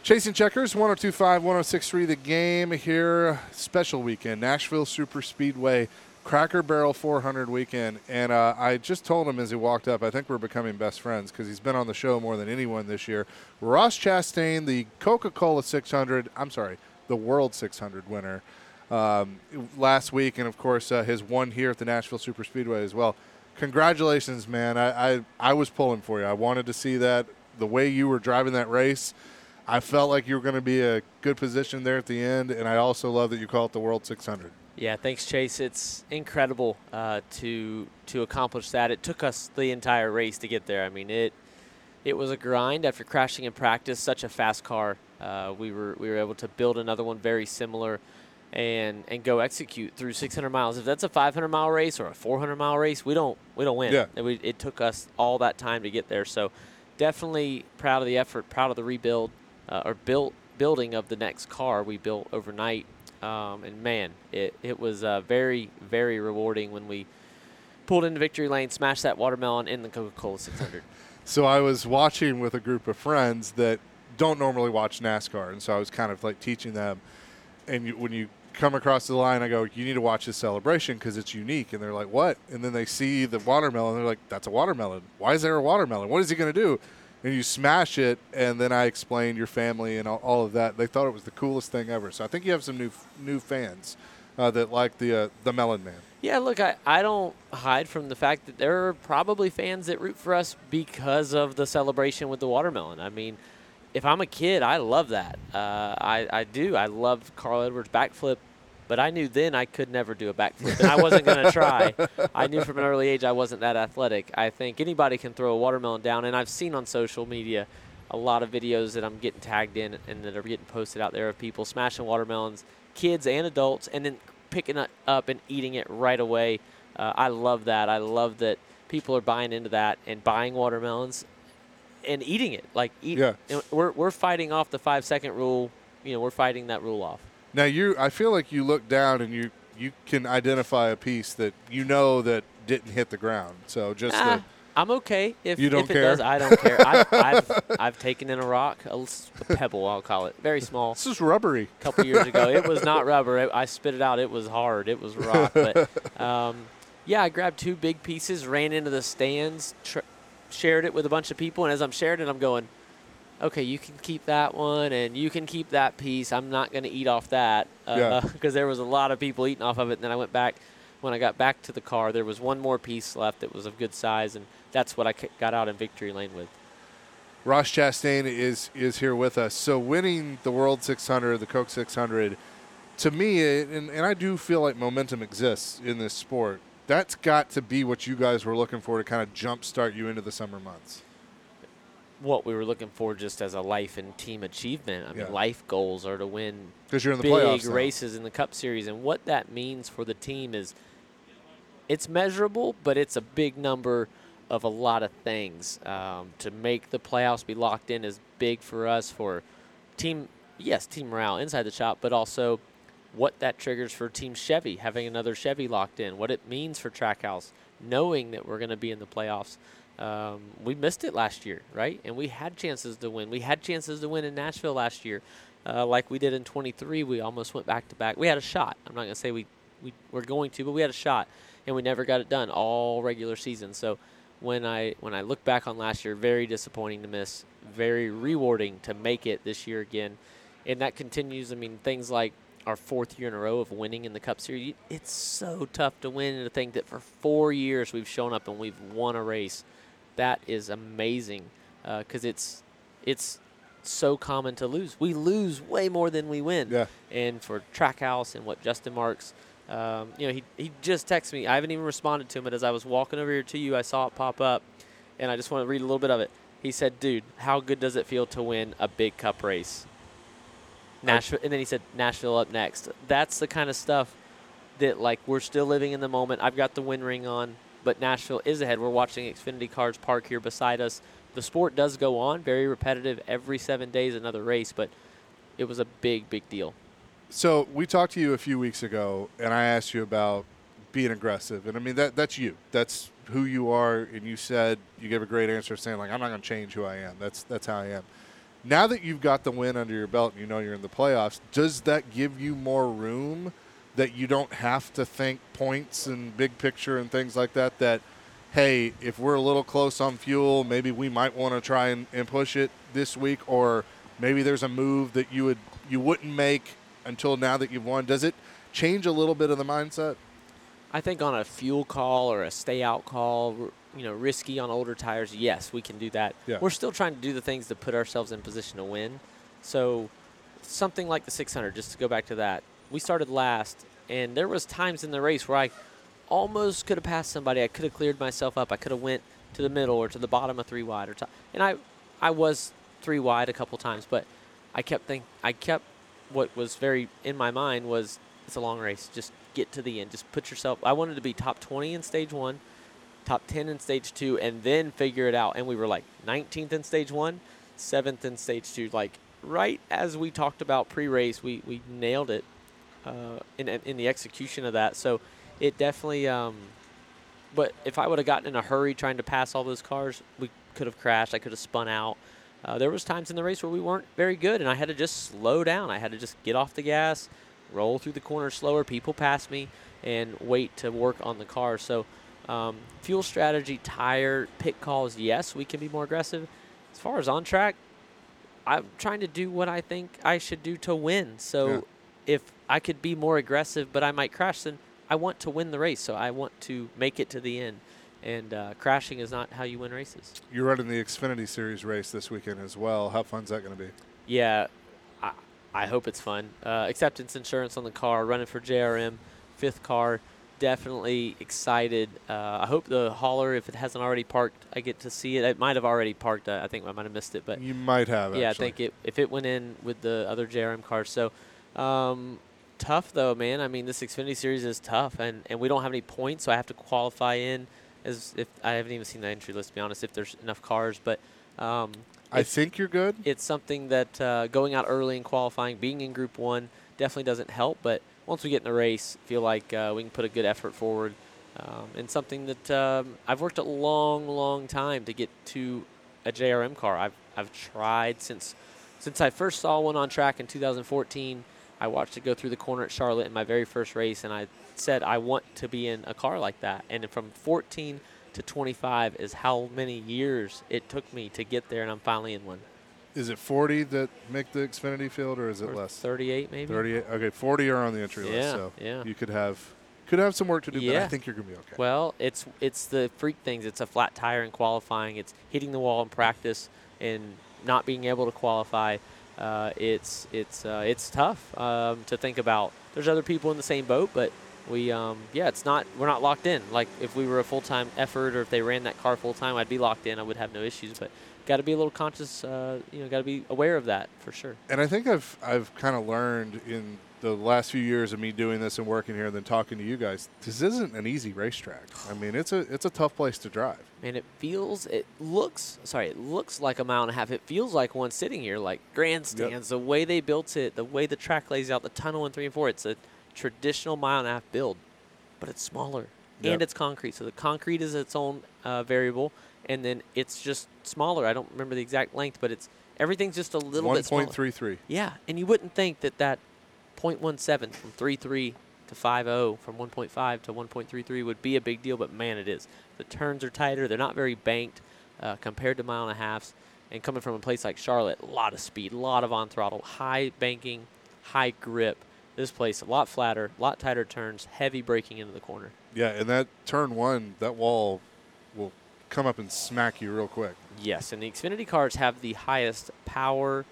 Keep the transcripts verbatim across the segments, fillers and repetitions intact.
Chasing Checkers, one oh two point five, one oh six point three The Game here. Special weekend, Nashville Super Speedway, Cracker Barrel four hundred weekend. And uh, I just told him as he walked up, I think we're becoming best friends because he's been on the show more than anyone this year. Ross Chastain, the Coca-Cola six hundred, I'm sorry, the World six hundred winner um, last week. And, of course, uh, his one here at the Nashville Super Speedway as well. Congratulations, man. I, I, I was pulling for you. I wanted to see that. The way you were driving that race, I felt like you were going to be a good position there at the end, and I also love that you call it the World six hundred. Yeah, thanks, Chase. It's incredible uh, to to accomplish that. It took us the entire race to get there. I mean, it it was a grind after crashing in practice. Such a fast car. Uh, we were we were able to build another one very similar, and and go execute through six hundred miles. If that's a five hundred mile race or a four hundred mile race, we don't we don't win. Yeah. It, we, it took us all that time to get there. So, definitely proud of the effort. Proud of the rebuild. Uh, or built building of the next car we built overnight, um, and man, it it was uh, very very rewarding when we pulled into victory lane, smashed that watermelon in the Coca-Cola six hundred. So I was watching with a group of friends that don't normally watch NASCAR, and so I was kind of like teaching them. And you, when you come across the line, I go, "You need to watch this celebration because it's unique." And they're like, "What?" And then they see the watermelon, and they're like, "That's a watermelon. Why is there a watermelon? What is he going to do?" And you smash it, and then I explained your family and all, all of that. They thought it was the coolest thing ever. So I think you have some new new fans uh, that like the uh, the Melon Man. Yeah, look, I, I don't hide from the fact that there are probably fans that root for us because of the celebration with the watermelon. I mean, if I'm a kid, I love that. Uh, I, I do. I love Carl Edwards' backflip. But I knew then I could never do a backflip, and I wasn't going to try. I knew from an early age I wasn't that athletic. I think anybody can throw a watermelon down, and I've seen on social media a lot of videos that I'm getting tagged in and that are getting posted out there of people smashing watermelons, kids and adults, and then picking it up and eating it right away. Uh, I love that. I love that people are buying into that and buying watermelons and eating it. Like, eat, yeah. we're we're fighting off the five-second rule. You know, we're fighting that rule off. Now, you, I feel like you look down and you, you can identify a piece that you know that didn't hit the ground. So just ah, the, I'm okay if, you don't if it care? does. I don't care. I, I've I've taken in a rock, a, a pebble, I'll call it, very small. This is rubbery. A couple years ago, it was not rubber. It, I spit it out. It was hard. It was rock. But um, yeah, I grabbed two big pieces, ran into the stands, tr- shared it with a bunch of people, and as I'm sharing it, I'm going, okay, you can keep that one, and you can keep that piece. I'm not going to eat off that because uh, yeah. there was a lot of people eating off of it. And then I went back. When I got back to the car, there was one more piece left that was of good size, and that's what I got out in victory lane with. Ross Chastain is is here with us. So winning the World six hundred, the Coke six hundred, to me, and, and I do feel like momentum exists in this sport, that's got to be what you guys were looking for to kind of jumpstart you into the summer months. What we were looking for just as a life and team achievement. I mean, yeah. life goals are to win you're in the big playoffs races in the Cup Series. And what that means for the team is it's measurable, but it's a big number of a lot of things. Um, to make the playoffs be locked in is big for us for team, yes, team morale inside the shop, but also what that triggers for Team Chevy, having another Chevy locked in, what it means for Trackhouse, knowing that we're going to be in the playoffs. Um, we missed it last year, right? And we had chances to win. We had chances to win in Nashville last year, uh, like we did in twenty-three. We almost went back to back. We had a shot. I'm not going to say we, we were going to, but we had a shot, and we never got it done all regular season. So when I when I look back on last year, very disappointing to miss, very rewarding to make it this year again. And that continues. I mean, things like our fourth year in a row of winning in the Cup Series. It's so tough to win and to think that for four years we've shown up and we've won a race. That is amazing because uh, it's it's so common to lose. We lose way more than we win. Yeah. And for Trackhouse and what Justin Marks, um, you know, he he just texted me. I haven't even responded to him, but as I was walking over here to you, I saw it pop up, and I just want to read a little bit of it. He said, "Dude, how good does it feel to win a big Cup race?" Nashville, and then he said, "Nashville up next." That's the kind of stuff that, like, we're still living in the moment. I've got the win ring on. But Nashville is ahead. We're watching Xfinity cars park here beside us. The sport does go on, very repetitive. Every seven days, another race. But it was a big, big deal. So we talked to you a few weeks ago, and I asked you about being aggressive. And, I mean, that that's you. That's who you are. And you said you gave a great answer saying, like, I'm not going to change who I am. That's that's how I am. Now that you've got the win under your belt and you know you're in the playoffs, does that give you more room that you don't have to think points and big picture and things like that, that, hey, if we're a little close on fuel, maybe we might want to try and, and push it this week, or maybe there's a move that you would you wouldn't make until now that you've won? Does it change a little bit of the mindset? I think on a fuel call or a stay-out call, you know, risky on older tires, yes, we can do that. Yeah. We're still trying to do the things to put ourselves in position to win. So something like the six hundred, just to go back to that, we started last, and there was times in the race where I almost could have passed somebody. I could have cleared myself up. I could have went to the middle or to the bottom of three wide, or top. And I, I was three wide a couple times, but I kept think I kept what was very in my mind was it's a long race. Just get to the end. Just put yourself. I wanted to be top twenty in stage one, top ten in stage two, and then figure it out. And we were like nineteenth in stage one, seventh in stage two. Like right as we talked about pre-race, we we nailed it uh, in in the execution of that. So it definitely. Um, but if I would have gotten in a hurry trying to pass all those cars, we could have crashed. I could have spun out. Uh, there was times in the race where we weren't very good, and I had to just slow down. I had to just get off the gas, roll through the corner slower, people pass me, and wait to work on the car. So um, fuel strategy, tire, pit calls, yes, we can be more aggressive. As far as on track, I'm trying to do what I think I should do to win. So Yeah. if I could be more aggressive but I might crash, then I want to win the race. So I want to make it to the end. And uh, crashing is not how you win races. You're running the Xfinity Series race this weekend as well. How fun's that going to be? Yeah, I, I hope it's fun. Uh, acceptance insurance on the car, running for J R M, fifth car. Definitely excited. Uh, I hope the hauler, if it hasn't already parked, I get to see it. It might have already parked. I think I might have missed it. But You might have, yeah, actually. I think it, if it went in with the other J R M cars. So um, tough, though, man. I mean, this Xfinity Series is tough, and, and we don't have any points, so I have to qualify in. As if I haven't even seen the entry list, to be honest, if there's enough cars. But um, I think you're good. it's something that uh, going out early and qualifying, being in Group one, definitely doesn't help. But once we get in the race, feel like uh, we can put a good effort forward. Um, and something that um, I've worked a long, long time to get to a J R M car. I've I've tried since since I first saw one on track in two thousand fourteen. I watched it go through the corner at Charlotte in my very first race, and I said I want to be in a car like that. And from fourteen to twenty-five is how many years it took me to get there, and I'm finally in one. Is it forty that make the Xfinity field, or is it Or less? thirty-eight maybe. thirty-eight. Okay, forty are on the entry list. Yeah, So yeah. you could have could have some work to do, but I Yeah. think you're gonna be okay. Well, it's it's the freak things. It's a flat tire in qualifying. It's hitting the wall in practice and not being able to qualify. Uh, it's it's uh, it's tough um, to think about. There's other people in the same boat, but we um, yeah, it's not we're not locked in. Like if we were a full time effort or if they ran that car full time, I'd be locked in. I would have no issues. But got to be a little conscious. Uh, you know, got to be aware of that for sure. And I think I've I've kind of learned in the last few years of me doing this and working here and then talking to you guys, this isn't an easy racetrack. I mean, it's a it's a tough place to drive. Man, it feels, it looks, sorry, it looks like a mile and a half. It feels like one sitting here, like grandstands, the way they built it, the way the track lays out, the tunnel in three and four. It's a traditional mile and a half build, but it's smaller Yep. and it's concrete. So the concrete is its own uh, variable, and then it's just smaller. I don't remember the exact length, but it's everything's just a little One bit smaller. point three three. Yeah, and you wouldn't think that that point one seven from three three to five oh, from one point five to one point three three would be a big deal, but man, it is. The turns are tighter. They're not very banked uh, compared to mile and a halves. And coming from a place like Charlotte, a lot of speed, a lot of on throttle, high banking, high grip. This place, a lot flatter, a lot tighter turns, heavy braking into the corner. Yeah, and that turn one, that wall will come up and smack you real quick. Yes, and the Xfinity cars have the highest power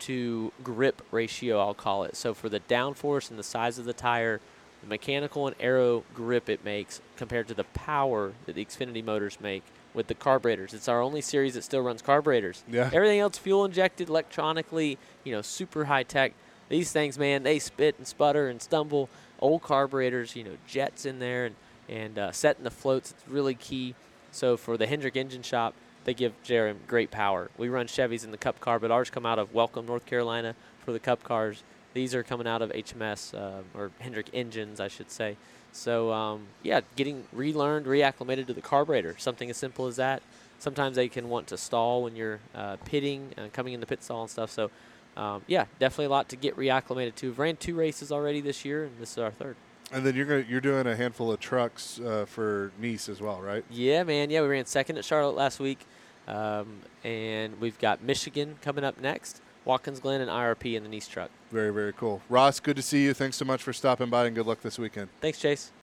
to grip ratio, I'll call it. So for the downforce and the size of the tire, the mechanical and aero grip it makes compared to the power that the Xfinity motors make with the carburetors. It's our only series that still runs carburetors. Yeah. Everything else fuel injected electronically, you know, super high tech. These things, man, they spit and sputter and stumble. Old carburetors, you know, jets in there and, and uh, setting the floats. It's really key. So for the Hendrick Engine Shop, they give J R M great power. We run Chevys in the Cup car, but ours come out of Welcome, North Carolina for the Cup cars. These are coming out of H M S, uh, or Hendrick Engines, I should say. So, um, yeah, getting relearned, reacclimated to the carburetor, something as simple as that. sometimes they can want to stall when you're uh, pitting and coming in the pit stall and stuff. So, um, yeah, definitely a lot to get reacclimated to. We've ran two races already this year, and this is our third. And then you're gonna, you're doing a handful of trucks uh, for Nice as well, right? Yeah, man. Yeah, we ran second at Charlotte last week, um, and we've got Michigan coming up next, Watkins Glen, and I R P in the Nice truck. Very, very cool. Ross, good to see you. Thanks so much for stopping by, and good luck this weekend. Thanks, Chase.